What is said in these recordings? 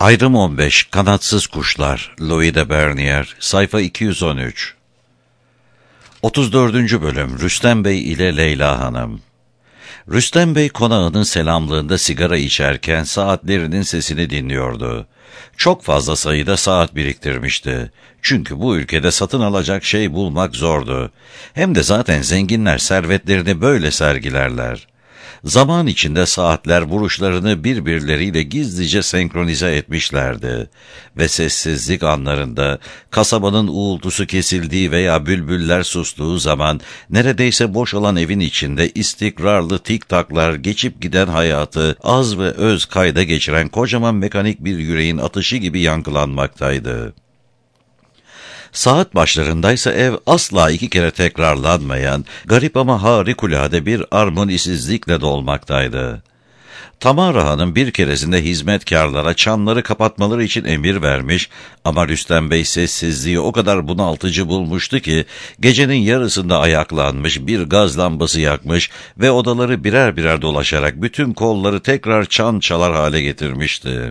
Ayrım 15 Kanatsız Kuşlar Louis de Bernier Sayfa 213 34. Bölüm Rüstem Bey ile Leyla Hanım. Rüstem Bey konağının selamlığında sigara içerken saatlerinin sesini dinliyordu. Çok fazla sayıda saat biriktirmişti. Çünkü bu ülkede satın alacak şey bulmak zordu. Hem de zaten zenginler servetlerini böyle sergilerler. Zaman içinde saatler buruşlarını birbirleriyle gizlice senkronize etmişlerdi ve sessizlik anlarında kasabanın uğultusu kesildiği veya bülbüller sustuğu zaman neredeyse boş olan evin içinde istikrarlı tik-taklar geçip giden hayatı az ve öz kayda geçiren kocaman mekanik bir yüreğin atışı gibi yankılanmaktaydı. Saat başlarındaysa ev asla iki kere tekrarlanmayan, garip ama harikulade bir armonisizlikle dolmaktaydı. Tamara Hanım bir keresinde hizmetkarlara çanları kapatmaları için emir vermiş ama Rüstem Bey sessizliği o kadar bunaltıcı bulmuştu ki gecenin yarısında ayaklanmış, bir gaz lambası yakmış ve odaları birer birer dolaşarak bütün kolları tekrar çan çalar hale getirmişti.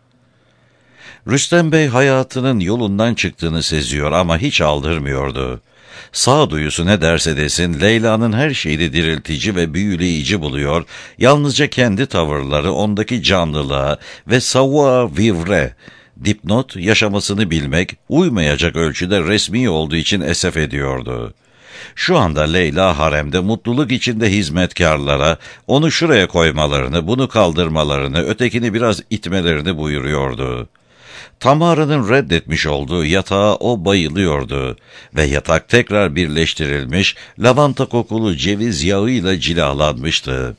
Rüstem Bey hayatının yolundan çıktığını seziyor ama hiç aldırmıyordu. Sağduyusu ne derse desin Leyla'nın her şeyini diriltici ve büyüleyici buluyor, yalnızca kendi tavırları ondaki canlılığa ve savoir-vivre, dipnot yaşamasını bilmek, uymayacak ölçüde resmi olduğu için esef ediyordu. Şu anda Leyla haremde mutluluk içinde hizmetkarlara onu şuraya koymalarını, bunu kaldırmalarını, ötekini biraz itmelerini buyuruyordu. Tamara'nın reddetmiş olduğu yatağa o bayılıyordu ve yatak tekrar birleştirilmiş, lavanta kokulu ceviz yağıyla cilalanmıştı.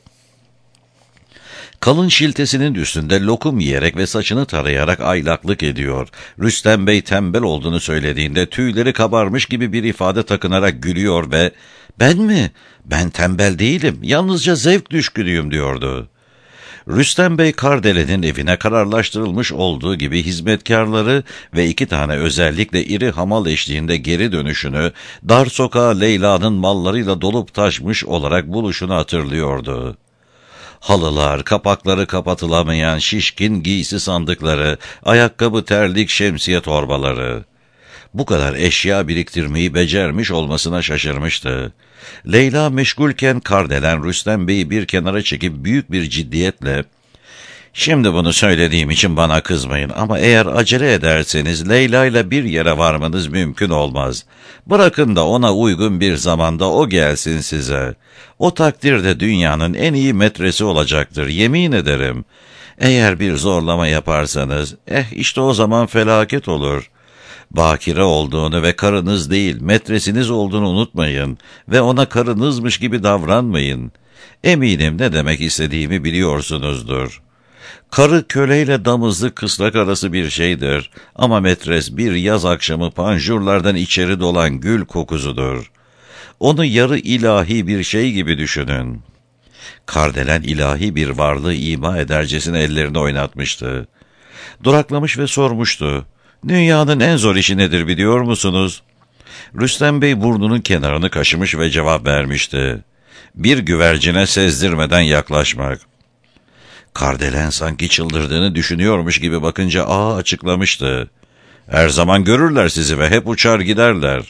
Kalın şiltesinin üstünde lokum yiyerek ve saçını tarayarak aylaklık ediyor. Rüstem Bey tembel olduğunu söylediğinde tüyleri kabarmış gibi bir ifade takınarak gülüyor ve "Ben mi? Ben tembel değilim, yalnızca zevk düşkünüyüm" diyordu. Rüstem Bey Kardelen'in evine kararlaştırılmış olduğu gibi hizmetkarları ve 2 tane özellikle iri hamal eşliğinde geri dönüşünü, dar sokağa Leyla'nın mallarıyla dolup taşmış olarak buluşunu hatırlıyordu. Halılar, kapakları kapatılamayan şişkin giysi sandıkları, ayakkabı, terlik, şemsiye torbaları. Bu kadar eşya biriktirmeyi becermiş olmasına şaşırmıştı. Leyla meşgulken Kardelen Rüstem Bey'i bir kenara çekip büyük bir ciddiyetle "Şimdi bunu söylediğim için bana kızmayın ama eğer acele ederseniz Leyla ile bir yere varmanız mümkün olmaz. Bırakın da ona uygun bir zamanda o gelsin size. O takdirde dünyanın en iyi metresi olacaktır, yemin ederim. Eğer bir zorlama yaparsanız, işte o zaman felaket olur. Bakire olduğunu ve karınız değil, metresiniz olduğunu unutmayın ve ona karınızmış gibi davranmayın. Eminim ne demek istediğimi biliyorsunuzdur. Karı köleyle damızlık kısrak arası bir şeydir ama metres bir yaz akşamı panjurlardan içeri dolan gül kokusudur. Onu yarı ilahi bir şey gibi düşünün." Kardelen ilahi bir varlığı ima edercesine ellerini oynatmıştı. Duraklamış ve sormuştu. "Dünyanın en zor işi nedir biliyor musunuz?" Rüstem Bey burnunun kenarını kaşımış ve cevap vermişti. "Bir güvercine sezdirmeden yaklaşmak." Kardelen sanki çıldırdığını düşünüyormuş gibi bakınca açıklamıştı. "Her zaman görürler sizi ve hep uçar giderler."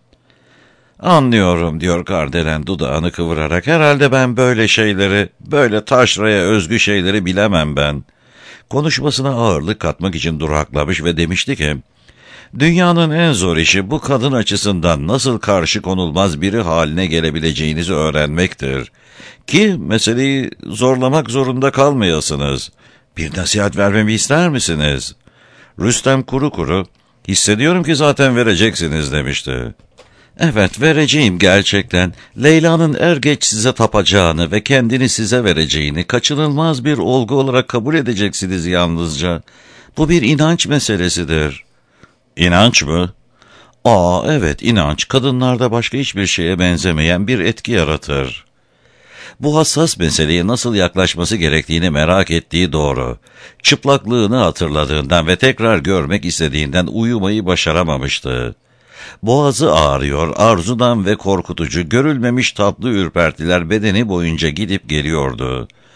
"Anlıyorum," diyor Kardelen dudağını kıvırarak. "Herhalde ben böyle şeyleri, böyle taşraya özgü şeyleri bilemem ben." Konuşmasına ağırlık katmak için duraklamış ve demişti ki, "Dünyanın en zor işi bu kadın açısından nasıl karşı konulmaz biri haline gelebileceğinizi öğrenmektir. Ki meseleyi zorlamak zorunda kalmayasınız. Bir nasihat vermemi ister misiniz?" Rüstem kuru kuru, "Hissediyorum ki zaten vereceksiniz," demişti. "Evet, vereceğim gerçekten. Leyla'nın er geç size tapacağını ve kendini size vereceğini kaçınılmaz bir olgu olarak kabul edeceksiniz yalnızca. Bu bir inanç meselesidir." "İnanç mı?" Evet, inanç kadınlarda başka hiçbir şeye benzemeyen bir etki yaratır." Bu hassas meseleye nasıl yaklaşması gerektiğini merak ettiği doğru. Çıplaklığını hatırladığından ve tekrar görmek istediğinden uyumayı başaramamıştı. Boğazı ağrıyor, arzudan ve korkutucu, görülmemiş tatlı ürpertiler bedeni boyunca gidip geliyordu.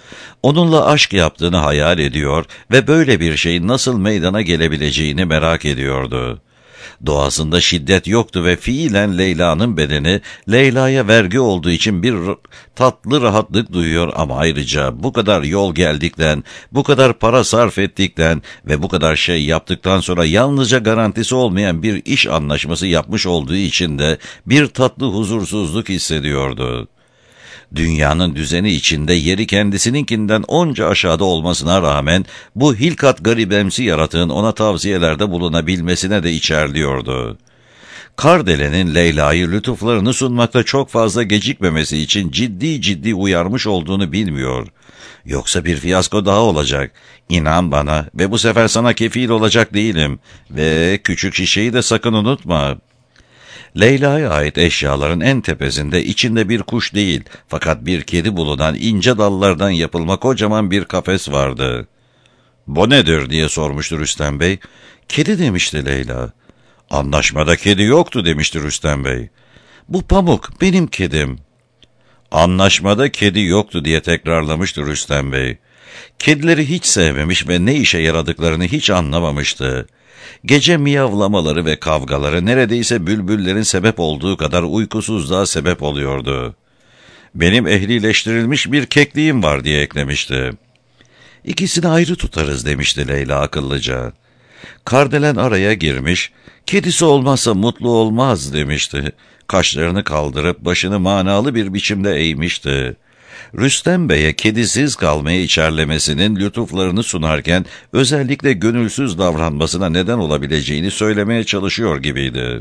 Onunla aşk yaptığını hayal ediyor ve böyle bir şeyin nasıl meydana gelebileceğini merak ediyordu. Doğasında şiddet yoktu ve fiilen Leyla'nın bedeni Leyla'ya vergi olduğu için bir tatlı rahatlık duyuyor ama ayrıca bu kadar yol geldikten, bu kadar para sarf ettikten ve bu kadar şey yaptıktan sonra yalnızca garantisi olmayan bir iş anlaşması yapmış olduğu için de bir tatlı huzursuzluk hissediyordu. Dünyanın düzeni içinde yeri kendisininkinden onca aşağıda olmasına rağmen bu hilkat garibemsi yaratığın ona tavsiyelerde bulunabilmesine de içerliyordu. Kardelen'in Leyla'yı lütuflarını sunmakta çok fazla gecikmemesi için ciddi ciddi uyarmış olduğunu bilmiyor. Yoksa bir fiyasko daha olacak. İnan bana ve bu sefer sana kefil olacak değilim. Ve küçük şişeyi de sakın unutma. Leyla'ya ait eşyaların en tepesinde içinde bir kuş değil fakat bir kedi bulunan ince dallardan yapılma kocaman bir kafes vardı. "Bu nedir?" diye sormuştu Rüstem Bey. "Kedi," demişti Leyla. "Anlaşmada kedi yoktu," demişti Rüstem Bey. "Bu Pamuk benim kedim." "Anlaşmada kedi yoktu," diye tekrarlamıştı Rüstem Bey. Kedileri hiç sevmemiş ve ne işe yaradıklarını hiç anlamamıştı. Gece miyavlamaları ve kavgaları neredeyse bülbüllerin sebep olduğu kadar uykusuzluğa sebep oluyordu. "Benim ehlileştirilmiş bir kekliğim var," diye eklemişti. "İkisini ayrı tutarız," demişti Leyla akıllıca. Kardelen araya girmiş, "Kedisi olmazsa mutlu olmaz," demişti. Kaşlarını kaldırıp başını manalı bir biçimde eğmişti. Rüstem Bey'e kedisiz kalmaya içerlemesinin lütuflarını sunarken özellikle gönülsüz davranmasına neden olabileceğini söylemeye çalışıyor gibiydi.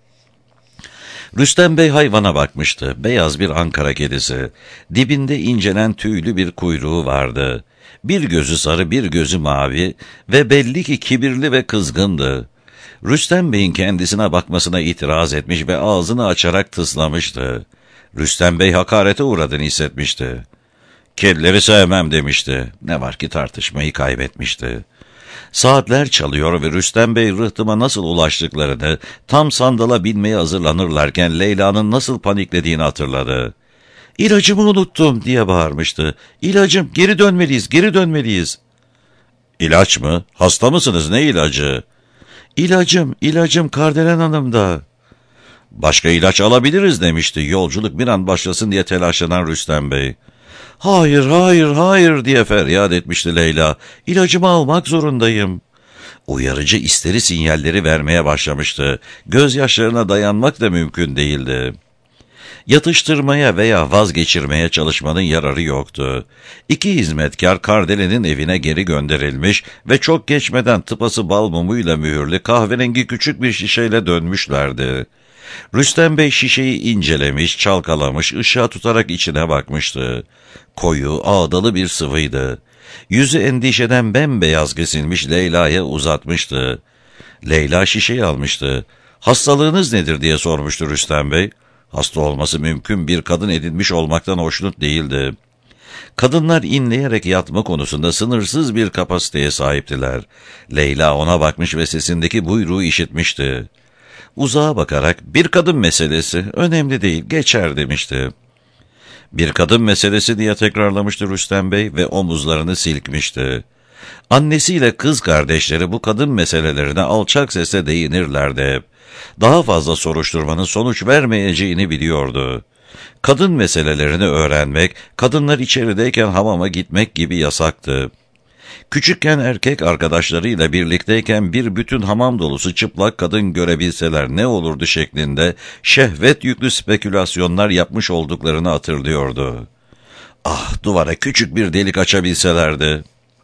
Rüstem Bey hayvana bakmıştı. Beyaz bir Ankara kedisi. Dibinde incelen tüylü bir kuyruğu vardı. Bir gözü sarı, bir gözü mavi ve belli ki kibirli ve kızgındı. Rüstem Bey'in kendisine bakmasına itiraz etmiş ve ağzını açarak tıslamıştı. Rüstem Bey hakarete uğradığını hissetmişti. "Kedileri sevmem," demişti. Ne var ki tartışmayı kaybetmişti. Saatler çalıyor ve Rüstem Bey rıhtıma nasıl ulaştıklarını, tam sandala binmeye hazırlanırlarken Leyla'nın nasıl paniklediğini hatırladı. "İlacımı unuttum," diye bağırmıştı. "İlacım, geri dönmeliyiz, geri dönmeliyiz." "İlaç mı? Hasta mısınız? Ne ilacı?" İlacım Kardelen Hanım'da." "Başka ilaç alabiliriz," demişti yolculuk bir an başlasın diye telaşlanan Rüstem Bey. "Hayır, hayır, hayır," diye feryat etmişti Leyla. "İlacımı almak zorundayım." Uyarıcı isteri sinyalleri vermeye başlamıştı. Gözyaşlarına dayanmak da mümkün değildi. Yatıştırmaya veya vazgeçirmeye çalışmanın yararı yoktu. İki hizmetkar Kardelen'in evine geri gönderilmiş ve çok geçmeden tıpası bal mumuyla mühürlü kahverengi küçük bir şişeyle dönmüşlerdi. Rüstem Bey şişeyi incelemiş, çalkalamış, ışığa tutarak içine bakmıştı. Koyu, ağdalı bir sıvıydı. Yüzü endişeden bembeyaz kesilmiş Leyla'ya uzatmıştı. Leyla şişeyi almıştı. "Hastalığınız nedir?" diye sormuştu Rüstem Bey. Hasta olması mümkün bir kadın edinmiş olmaktan hoşnut değildi. Kadınlar inleyerek yatma konusunda sınırsız bir kapasiteye sahiptiler. Leyla ona bakmış ve sesindeki buyruğu işitmişti. Uzağa bakarak "Bir kadın meselesi, önemli değil, geçer," demişti. "Bir kadın meselesi," diye tekrarlamıştı Rüstem Bey ve omuzlarını silkmişti. Annesiyle kız kardeşleri bu kadın meselelerine alçak sesle değinirlerdi hep. Daha fazla soruşturmanın sonuç vermeyeceğini biliyordu. Kadın meselelerini öğrenmek, kadınlar içerideyken hamama gitmek gibi yasaktı. Küçükken erkek arkadaşlarıyla birlikteyken bir bütün hamam dolusu çıplak kadın görebilseler ne olurdu şeklinde şehvet yüklü spekülasyonlar yapmış olduklarını hatırlıyordu. Ah, duvara küçük bir delik açabilselerdi.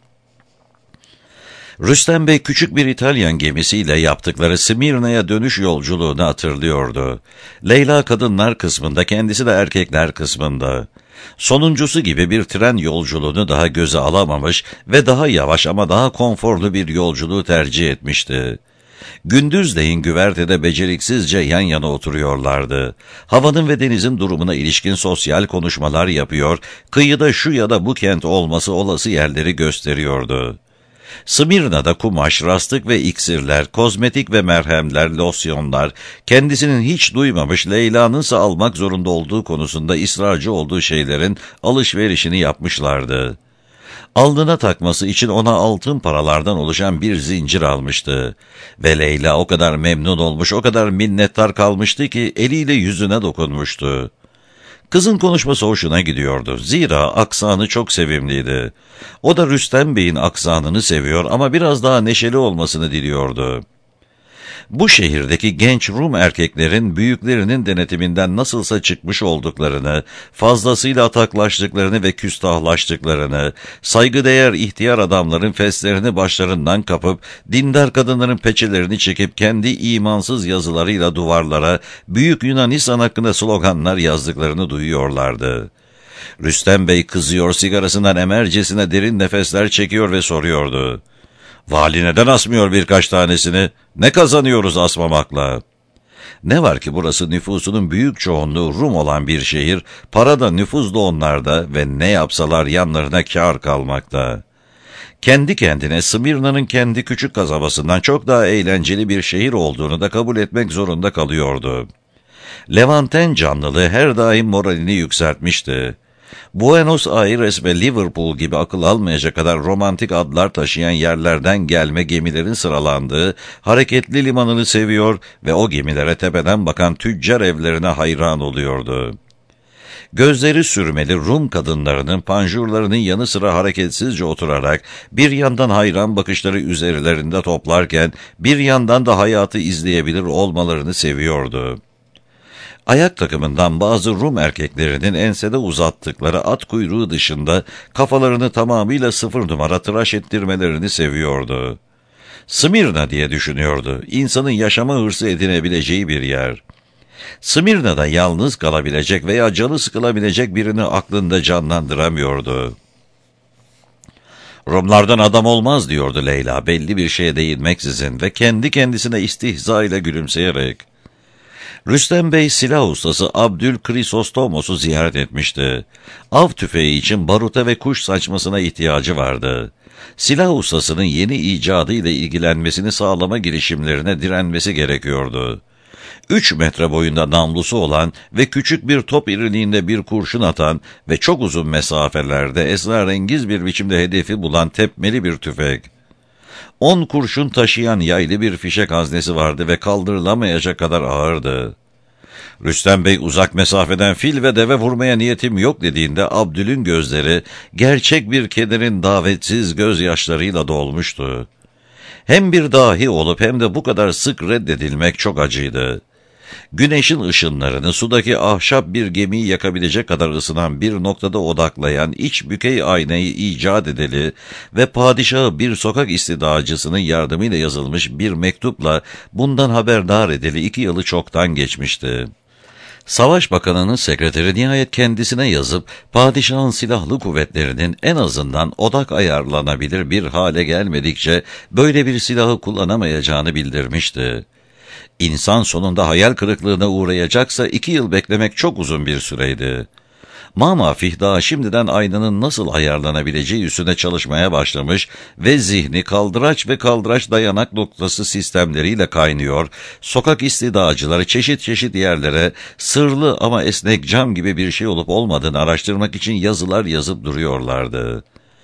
Rüstem Bey küçük bir İtalyan gemisiyle yaptıkları Smirna'ya dönüş yolculuğunu hatırlıyordu. Leyla kadınlar kısmında, kendisi de erkekler kısmında. Sonuncusu gibi bir tren yolculuğunu daha göze alamamış ve daha yavaş ama daha konforlu bir yolculuğu tercih etmişti. Gündüzleyin güvertede beceriksizce yan yana oturuyorlardı. Havanın ve denizin durumuna ilişkin sosyal konuşmalar yapıyor, kıyıda şu ya da bu kent olması olası yerleri gösteriyordu. Smirna'da kumaş, rastlık ve iksirler, kozmetik ve merhemler, losyonlar, kendisinin hiç duymamış Leyla'nınsa almak zorunda olduğu konusunda ısrarcı olduğu şeylerin alışverişini yapmışlardı. Alnına takması için ona altın paralardan oluşan bir zincir almıştı. Ve Leyla o kadar memnun olmuş, o kadar minnettar kalmıştı ki eliyle yüzüne dokunmuştu. Kızın konuşması hoşuna gidiyordu. Zira aksanı çok sevimliydi. O da Rüstem Bey'in aksanını seviyor ama biraz daha neşeli olmasını diliyordu. Bu şehirdeki genç Rum erkeklerin büyüklerinin denetiminden nasılsa çıkmış olduklarını, fazlasıyla ataklaştıklarını ve küstahlaştıklarını, saygıdeğer ihtiyar adamların feslerini başlarından kapıp, dindar kadınların peçelerini çekip kendi imansız yazılarıyla duvarlara Büyük Yunanistan hakkında sloganlar yazdıklarını duyuyorlardı. Rüstem Bey kızıyor, sigarasından emercesine derin nefesler çekiyor ve soruyordu. "Vali neden asmıyor birkaç tanesini? Ne kazanıyoruz asmamakla?" Ne var ki burası nüfusunun büyük çoğunluğu Rum olan bir şehir, para da nüfuz da onlarda ve ne yapsalar yanlarına kâr kalmakta. Kendi kendine Smyrna'nın kendi küçük kasabasından çok daha eğlenceli bir şehir olduğunu da kabul etmek zorunda kalıyordu. Levanten canlılığı her daim moralini yükseltmişti. Buenos Aires ve Liverpool gibi akıl almayacak kadar romantik adlar taşıyan yerlerden gelme gemilerin sıralandığı hareketli limanını seviyor ve o gemilere tepeden bakan tüccar evlerine hayran oluyordu. Gözleri sürmeli Rum kadınlarının panjurlarının yanı sıra hareketsizce oturarak bir yandan hayran bakışları üzerlerinde toplarken bir yandan da hayatı izleyebilir olmalarını seviyordu. Ayak takımından bazı Rum erkeklerinin ensede uzattıkları at kuyruğu dışında kafalarını tamamıyla 0 numara tıraş ettirmelerini seviyordu. Smyrna diye düşünüyordu. İnsanın yaşama hırsı edinebileceği bir yer. Smyrna'da yalnız kalabilecek veya canı sıkılabilecek birini aklında canlandıramıyordu. "Rumlardan adam olmaz," diyordu Leyla belli bir şeye değinmeksizin ve kendi kendisine istihza ile gülümseyerek. Rüstem Bey silah ustası Abdülkrisostomos'u ziyaret etmişti. Av tüfeği için baruta ve kuş saçmasına ihtiyacı vardı. Silah ustasının yeni icadıyla ilgilenmesini sağlama girişimlerine direnmesi gerekiyordu. 3 metre boyunda namlusu olan ve küçük bir top iriliğinde bir kurşun atan ve çok uzun mesafelerde esrarengiz bir biçimde hedefi bulan tepmeli bir tüfek. 10 kurşun taşıyan yaylı bir fişek haznesi vardı ve kaldırılamayacak kadar ağırdı. Rüstem Bey uzak mesafeden fil ve deve vurmaya niyetim yok dediğinde Abdül'ün gözleri gerçek bir kederin davetsiz gözyaşlarıyla dolmuştu. Hem bir dahi olup hem de bu kadar sık reddedilmek çok acıydı. Güneşin ışınlarını sudaki ahşap bir gemiyi yakabilecek kadar ısınan bir noktada odaklayan iç bükey aynayı icat edeli ve padişahı bir sokak istidacısının yardımıyla yazılmış bir mektupla bundan haberdar edeli 2 yılı çoktan geçmişti. Savaş Bakanı'nın sekreteri nihayet kendisine yazıp padişahın silahlı kuvvetlerinin en azından odak ayarlanabilir bir hale gelmedikçe böyle bir silahı kullanamayacağını bildirmişti. İnsan sonunda hayal kırıklığına uğrayacaksa 2 yıl beklemek çok uzun bir süreydi. Mamafih daha şimdiden aynanın nasıl ayarlanabileceği üstüne çalışmaya başlamış ve zihni kaldıraç ve kaldıraç dayanak noktası sistemleriyle kaynıyor, sokak istidacıları çeşit çeşit yerlere sırlı ama esnek cam gibi bir şey olup olmadığını araştırmak için yazılar yazıp duruyorlardı.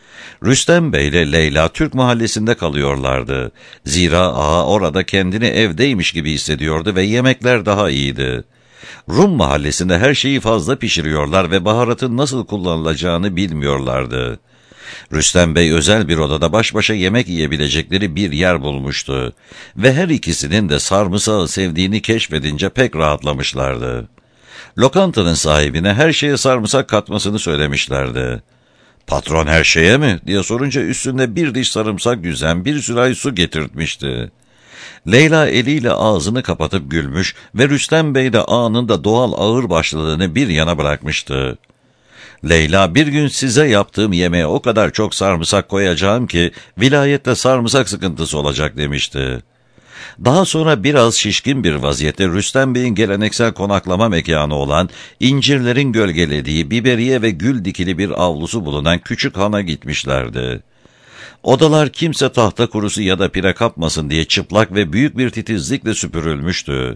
Rüstem Bey ile Leyla Türk mahallesinde kalıyorlardı. Zira ağa orada kendini evdeymiş gibi hissediyordu ve yemekler daha iyiydi. Rum mahallesinde her şeyi fazla pişiriyorlar ve baharatın nasıl kullanılacağını bilmiyorlardı. Rüstem Bey özel bir odada baş başa yemek yiyebilecekleri bir yer bulmuştu ve her ikisinin de sarımsağı sevdiğini keşfedince pek rahatlamışlardı. Lokantanın sahibine her şeye sarımsak katmasını söylemişlerdi. "Patron her şeye mi?" diye sorunca üstünde bir diş sarımsak yüzen bir sürahi su getirtmişti. Leyla eliyle ağzını kapatıp gülmüş ve Rüstem Bey de anında doğal ağırbaşlılığını bir yana bırakmıştı. "Leyla, bir gün size yaptığım yemeğe o kadar çok sarımsak koyacağım ki vilayette sarımsak sıkıntısı olacak," demişti. Daha sonra biraz şişkin bir vaziyette Rüstem Bey'in geleneksel konaklama mekanı olan incirlerin gölgelediği biberiye ve gül dikili bir avlusu bulunan küçük hana gitmişlerdi. Odalar kimse tahta kurusu ya da pire kapmasın diye çıplak ve büyük bir titizlikle süpürülmüştü.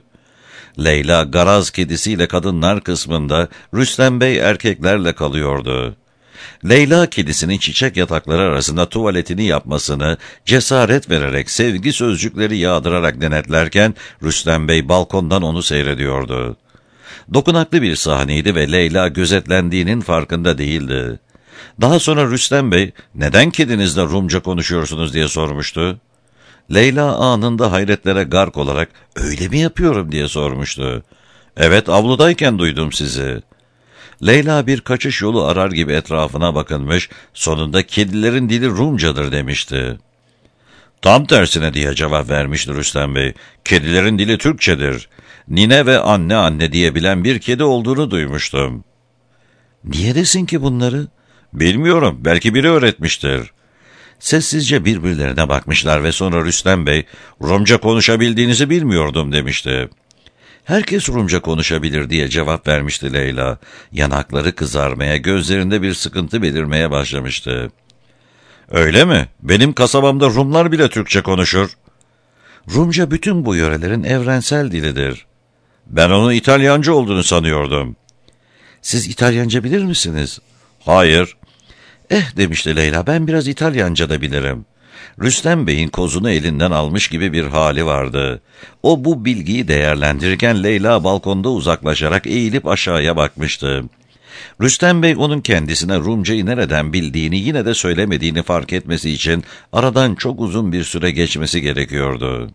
Leyla garaz kedisiyle kadınlar kısmında, Rüstem Bey erkeklerle kalıyordu. Leyla kedisinin çiçek yatakları arasında tuvaletini yapmasını cesaret vererek sevgi sözcükleri yağdırarak denetlerken Rüstem Bey balkondan onu seyrediyordu. Dokunaklı bir sahneydi ve Leyla gözetlendiğinin farkında değildi. Daha sonra Rüstem Bey, "Neden kedinizle Rumca konuşuyorsunuz?" diye sormuştu. Leyla anında hayretlere gark olarak, "Öyle mi yapıyorum?" diye sormuştu. "Evet, avludayken duydum sizi." Leyla bir kaçış yolu arar gibi etrafına bakınmış, sonunda "Kedilerin dili Rumcadır" demişti. "Tam tersine" diye cevap vermişti Rüstem Bey. "Kedilerin dili Türkçedir. Nine ve anne anne diyebilen bir kedi olduğunu duymuştum." "Niye desin ki bunları?" "Bilmiyorum, belki biri öğretmiştir." Sessizce birbirlerine bakmışlar ve sonra Rüstem Bey, "Rumca konuşabildiğinizi bilmiyordum" demişti. "Herkes Rumca konuşabilir" diye cevap vermişti Leyla. Yanakları kızarmaya, gözlerinde bir sıkıntı belirmeye başlamıştı. "Öyle mi? Benim kasabamda Rumlar bile Türkçe konuşur." "Rumca bütün bu yörelerin evrensel dilidir." "Ben onun İtalyanca olduğunu sanıyordum." "Siz İtalyanca bilir misiniz?" "Hayır." Demişti Leyla, "ben biraz İtalyanca da bilirim." Rüstem Bey'in kozunu elinden almış gibi bir hali vardı. O bu bilgiyi değerlendirirken Leyla balkonda uzaklaşarak eğilip aşağıya bakmıştı. Rüstem Bey onun kendisine Rumcayı nereden bildiğini yine de söylemediğini fark etmesi için aradan çok uzun bir süre geçmesi gerekiyordu.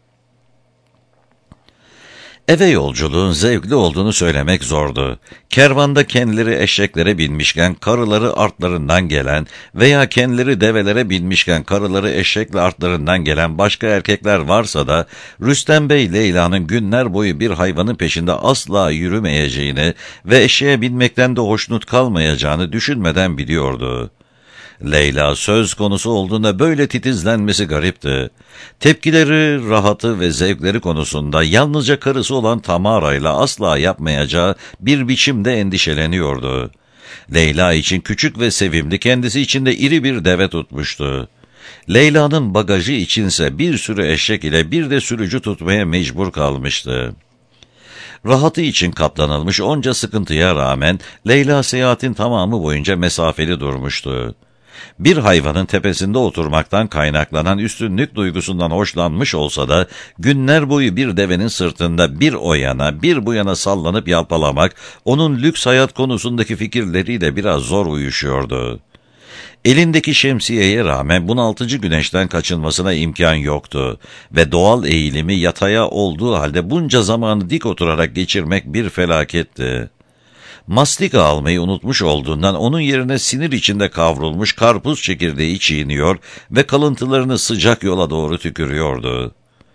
Eve yolculuğun zevkli olduğunu söylemek zordu. Kervanda kendileri eşeklere binmişken karıları artlarından gelen veya kendileri develere binmişken karıları eşekle artlarından gelen başka erkekler varsa da Rüstem Bey Leyla'nın günler boyu bir hayvanın peşinde asla yürümeyeceğini ve eşeğe binmekten de hoşnut kalmayacağını düşünmeden biliyordu. Leyla söz konusu olduğunda böyle titizlenmesi garipti. Tepkileri, rahatı ve zevkleri konusunda yalnızca karısı olan Tamara'yla asla yapmayacağı bir biçimde endişeleniyordu. Leyla için küçük ve sevimli, kendisi için de iri bir deve tutmuştu. Leyla'nın bagajı içinse bir sürü eşek ile bir de sürücü tutmaya mecbur kalmıştı. Rahatı için katlanılmış onca sıkıntıya rağmen Leyla seyahatin tamamı boyunca mesafeli durmuştu. Bir hayvanın tepesinde oturmaktan kaynaklanan üstünlük duygusundan hoşlanmış olsa da günler boyu bir devenin sırtında bir o yana bir bu yana sallanıp yalpalamak onun lüks hayat konusundaki fikirleriyle biraz zor uyuşuyordu. Elindeki şemsiyeye rağmen bunaltıcı güneşten kaçınmasına imkan yoktu ve doğal eğilimi yataya olduğu halde bunca zamanı dik oturarak geçirmek bir felaketti. Mastika almayı unutmuş olduğundan onun yerine sinir içinde kavrulmuş karpuz çekirdeği çiğniyor ve kalıntılarını sıcak yola doğru tükürüyordu.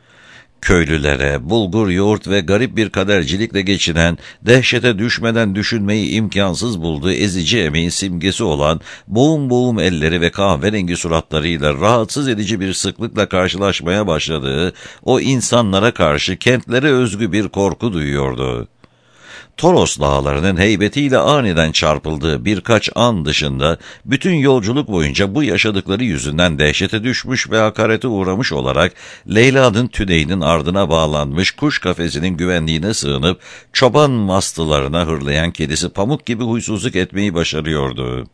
Köylülere bulgur, yoğurt ve garip bir kadercilikle geçinen, dehşete düşmeden düşünmeyi imkansız bulduğu ezici emeğin simgesi olan boğum boğum elleri ve kahverengi suratlarıyla rahatsız edici bir sıklıkla karşılaşmaya başladığı o insanlara karşı kentlere özgü bir korku duyuyordu. Toros dağlarının heybetiyle aniden çarpıldığı birkaç an dışında bütün yolculuk boyunca bu yaşadıkları yüzünden dehşete düşmüş ve hakarete uğramış olarak Leyla'nın tüneyinin ardına bağlanmış kuş kafesinin güvenliğine sığınıp çoban mastılarına hırlayan kedisi Pamuk gibi huysuzluk etmeyi başarıyordu.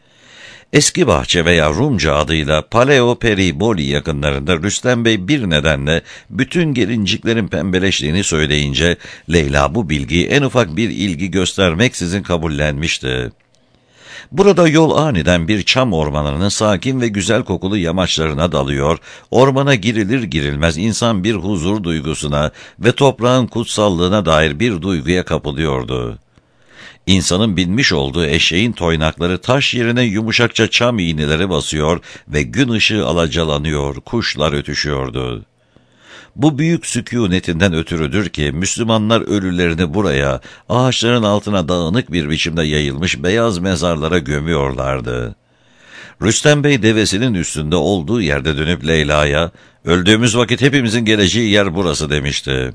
Eski Bahçe veya Rumca adıyla Paleo Periboli yakınlarında Rüstem Bey bir nedenle bütün gelinciklerin pembeleştiğini söyleyince Leyla bu bilgiyi en ufak bir ilgi göstermeksizin kabullenmişti. Burada yol aniden bir çam ormanının sakin ve güzel kokulu yamaçlarına dalıyor, ormana girilir girilmez insan bir huzur duygusuna ve toprağın kutsallığına dair bir duyguya kapılıyordu. İnsanın binmiş olduğu eşeğin toynakları taş yerine yumuşakça çam iğneleri basıyor ve gün ışığı alacalanıyor, kuşlar ötüşüyordu. Bu büyük sükûnetinden ötürüdür ki Müslümanlar ölülerini buraya, ağaçların altına dağınık bir biçimde yayılmış beyaz mezarlara gömüyorlardı. Rüstem Bey devesinin üstünde olduğu yerde dönüp Leyla'ya, "Öldüğümüz vakit hepimizin geleceği yer burası" demişti.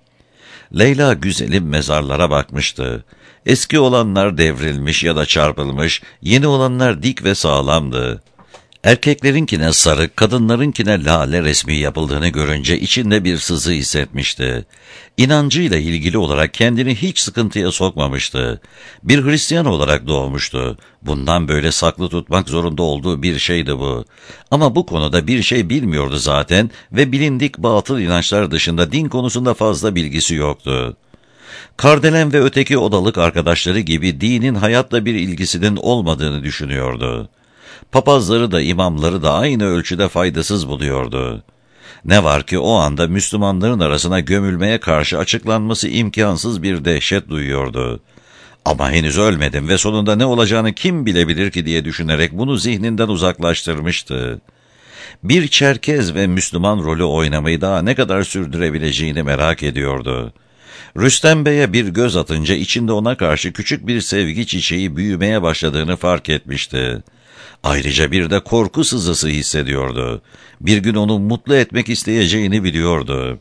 Leyla güzelim mezarlara bakmıştı. Eski olanlar devrilmiş ya da çarpılmış, yeni olanlar dik ve sağlamdı. Erkeklerinkine sarı, kadınlarınkine lale resmi yapıldığını görünce içinde bir sızı hissetmişti. İnancıyla ilgili olarak kendini hiç sıkıntıya sokmamıştı. Bir Hristiyan olarak doğmuştu. Bundan böyle saklı tutmak zorunda olduğu bir şeydi bu. Ama bu konuda bir şey bilmiyordu zaten ve bilindik batıl inançlar dışında din konusunda fazla bilgisi yoktu. Kardelen ve öteki odalık arkadaşları gibi dinin hayatla bir ilgisinin olmadığını düşünüyordu. Papazları da imamları da aynı ölçüde faydasız buluyordu. Ne var ki o anda Müslümanların arasına gömülmeye karşı açıklanması imkansız bir dehşet duyuyordu. Ama henüz ölmedim ve sonunda ne olacağını kim bilebilir ki diye düşünerek bunu zihninden uzaklaştırmıştı. Bir Çerkez ve Müslüman rolü oynamayı daha ne kadar sürdürebileceğini merak ediyordu. Rüstem Bey'e bir göz atınca içinde ona karşı küçük bir sevgi çiçeği büyümeye başladığını fark etmişti. Ayrıca bir de korku sızısı hissediyordu. Bir gün onu mutlu etmek isteyeceğini biliyordu.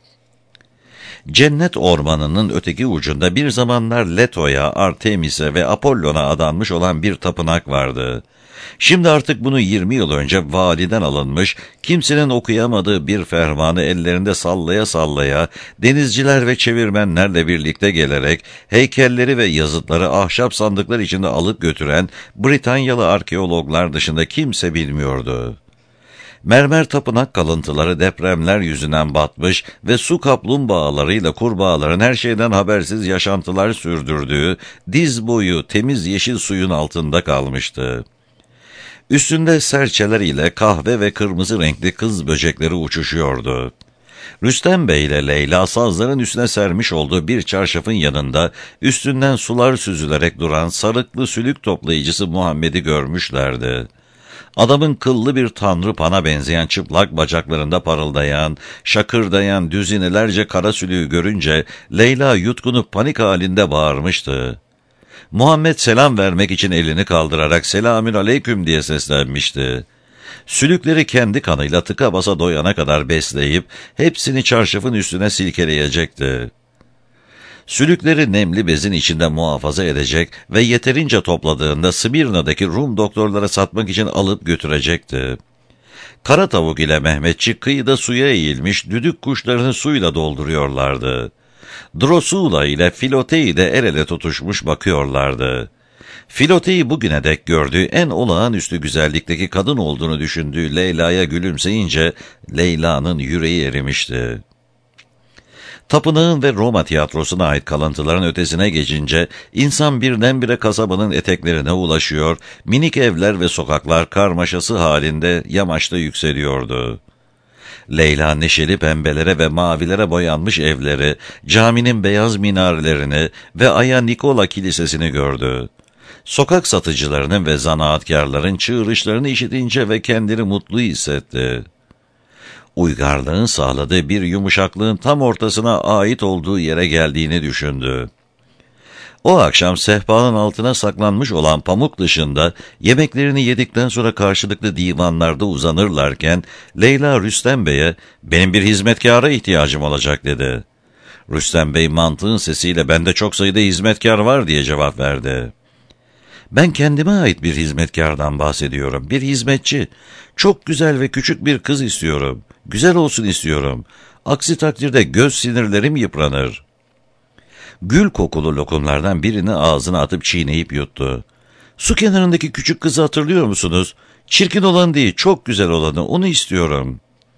Cennet ormanının öteki ucunda bir zamanlar Leto'ya, Artemis'e ve Apollon'a adanmış olan bir tapınak vardı. Şimdi artık bunu 20 yıl önce validen alınmış, kimsenin okuyamadığı bir fermanı ellerinde sallaya sallaya, denizciler ve çevirmenlerle birlikte gelerek, heykelleri ve yazıtları ahşap sandıklar içinde alıp götüren Britanyalı arkeologlar dışında kimse bilmiyordu. Mermer tapınak kalıntıları depremler yüzünden batmış ve su kaplumbağalarıyla kurbağaların her şeyden habersiz yaşantılar sürdürdüğü diz boyu temiz yeşil suyun altında kalmıştı. Üstünde serçeler ile kahve ve kırmızı renkli kız böcekleri uçuşuyordu. Rüstem Bey ile Leyla sazların üstüne sermiş olduğu bir çarşafın yanında üstünden sular süzülerek duran sarıklı sülük toplayıcısı Muhammed'i görmüşlerdi. Adamın kıllı bir tanrı pana benzeyen çıplak bacaklarında parıldayan, şakırdayan düzinelerce kara sülüğü görünce Leyla yutkunup panik halinde bağırmıştı. Muhammed selam vermek için elini kaldırarak "Selamün aleyküm" diye seslenmişti. Sülükleri kendi kanıyla tıka basa doyana kadar besleyip hepsini çarşafın üstüne silkeleyecekti. Sülükleri nemli bezin içinde muhafaza edecek ve yeterince topladığında Smirna'daki Rum doktorlara satmak için alıp götürecekti. Kara tavuk ile Mehmetçik kıyıda suya eğilmiş düdük kuşlarını suyla dolduruyorlardı. Drosula ile Filotei de el ele tutuşmuş bakıyorlardı. Filotei bugüne dek gördüğü en olağanüstü güzellikteki kadın olduğunu düşündüğü Leyla'ya gülümseyince Leyla'nın yüreği erimişti. Tapınağın ve Roma tiyatrosuna ait kalıntıların ötesine geçince insan birdenbire kasabanın eteklerine ulaşıyor, minik evler ve sokaklar karmaşası halinde yamaçta yükseliyordu. Leyla neşeli pembelere ve mavilere boyanmış evleri, caminin beyaz minarelerini ve Aya Nikola Kilisesi'ni gördü. Sokak satıcılarının ve zanaatkarların çığırışlarını işitince ve kendini mutlu hissetti. Uygarlığın sağladığı bir yumuşaklığın tam ortasına ait olduğu yere geldiğini düşündü. O akşam sehpanın altına saklanmış olan pamuk dışında yemeklerini yedikten sonra karşılıklı divanlarda uzanırlarken Leyla Rüstem Bey'e "Benim bir hizmetkâra ihtiyacım olacak" dedi. Rüstem Bey mantığın sesiyle "Bende çok sayıda hizmetkâr var" diye cevap verdi. "Ben kendime ait bir hizmetkardan bahsediyorum. Bir hizmetçi. Çok güzel ve küçük bir kız istiyorum. Güzel olsun istiyorum. Aksi takdirde göz sinirlerim yıpranır." Gül kokulu lokumlardan birini ağzına atıp çiğneyip yuttu. "Su kenarındaki küçük kızı hatırlıyor musunuz? Çirkin olan değil, çok güzel olanı, onu istiyorum."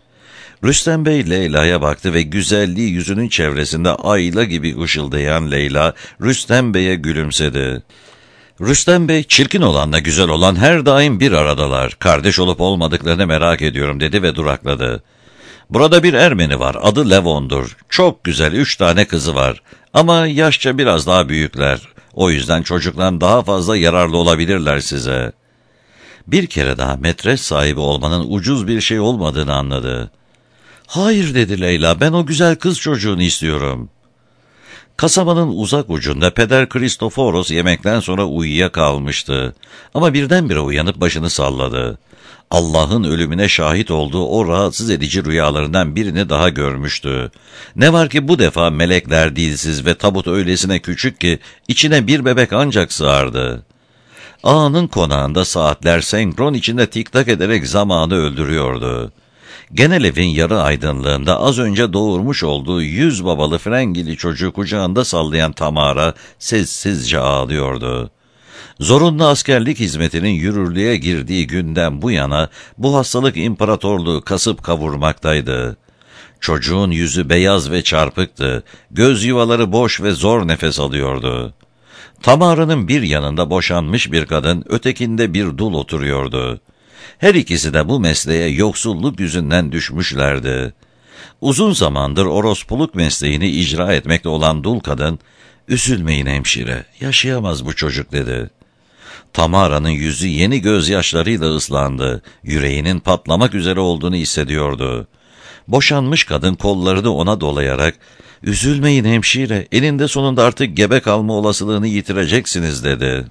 Rüstem Bey Leyla'ya baktı ve güzelliği yüzünün çevresinde ayla gibi ışıldayan Leyla, Rüstem Bey'e gülümsedi. Rüstem Bey, "Çirkin olanla güzel olan her daim bir aradalar. Kardeş olup olmadıklarını merak ediyorum" dedi ve durakladı. "Burada bir Ermeni var, adı Levon'dur. Çok güzel, 3 tane kızı var. Ama yaşça biraz daha büyükler. O yüzden çocuklar daha fazla yararlı olabilirler size." Bir kere daha metres sahibi olmanın ucuz bir şey olmadığını anladı. "Hayır" dedi Leyla, "ben o güzel kız çocuğunu istiyorum." Kasabanın uzak ucunda Peder Kristoforos yemekten sonra uyuyakalmıştı. Ama birdenbire uyanıp başını salladı. Allah'ın ölümüne şahit olduğu o rahatsız edici rüyalarından birini daha görmüştü. Ne var ki bu defa melekler dilsiz ve tabut öylesine küçük ki içine bir bebek ancak sığardı. Ağanın konağında saatler senkron içinde tiktak ederek zamanı öldürüyordu. Genel evin yarı aydınlığında az önce doğurmuş olduğu 100 babalı frengili çocuğu kucağında sallayan Tamara sessizce ağlıyordu. Zorunlu askerlik hizmetinin yürürlüğe girdiği günden bu yana bu hastalık imparatorluğu kasıp kavurmaktaydı. Çocuğun yüzü beyaz ve çarpıktı, göz yuvaları boş ve zor nefes alıyordu. Tamara'nın bir yanında boşanmış bir kadın, ötekinde bir dul oturuyordu. Her ikisi de bu mesleğe yoksulluk yüzünden düşmüşlerdi. Uzun zamandır orospuluk mesleğini icra etmekte olan dul kadın, "Üzülmeyin hemşire, yaşayamaz bu çocuk," dedi. Tamara'nın yüzü yeni gözyaşlarıyla ıslandı, yüreğinin patlamak üzere olduğunu hissediyordu. Boşanmış kadın kollarını ona dolayarak, "Üzülmeyin hemşire, eninde sonunda artık gebe kalma olasılığını yitireceksiniz," dedi.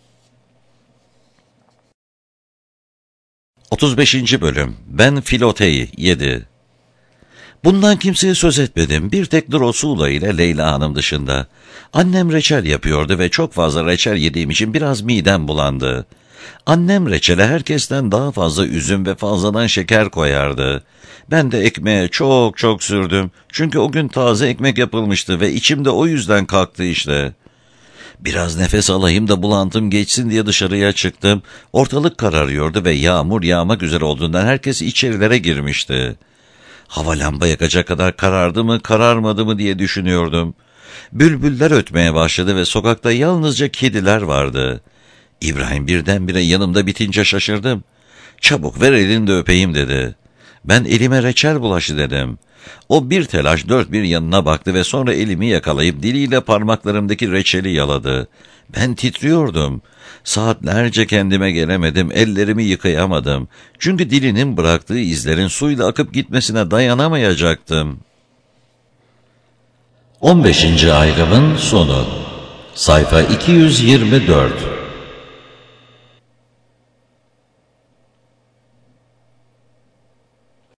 35. Bölüm. Ben Filotei 7. Bundan kimseye söz etmedim. Bir tek Drosula ile Leyla Hanım dışında. Annem reçel yapıyordu ve çok fazla reçel yediğim için biraz midem bulandı. Annem reçele herkesten daha fazla üzüm ve fazladan şeker koyardı. Ben de ekmeğe çok çok sürdüm. Çünkü o gün taze ekmek yapılmıştı ve içim de o yüzden kalktı işte. Biraz nefes alayım da bulantım geçsin diye dışarıya çıktım. Ortalık kararıyordu ve yağmur yağmak üzere olduğundan herkes içerilere girmişti. Hava lamba yakacak kadar karardı mı, kararmadı mı diye düşünüyordum. Bülbüller ötmeye başladı ve sokakta yalnızca kediler vardı. İbrahim birdenbire yanımda bitince şaşırdım. "Çabuk ver elini de öpeyim," dedi. Ben "Elime reçel bulaştı," dedim. O bir telaş dört bir yanına baktı ve sonra elimi yakalayıp diliyle parmaklarımdaki reçeli yaladı. Ben titriyordum. Saatlerce kendime gelemedim, ellerimi yıkayamadım. Çünkü dilinin bıraktığı izlerin suyla akıp gitmesine dayanamayacaktım. 15. ayrımın sonu. Sayfa 224.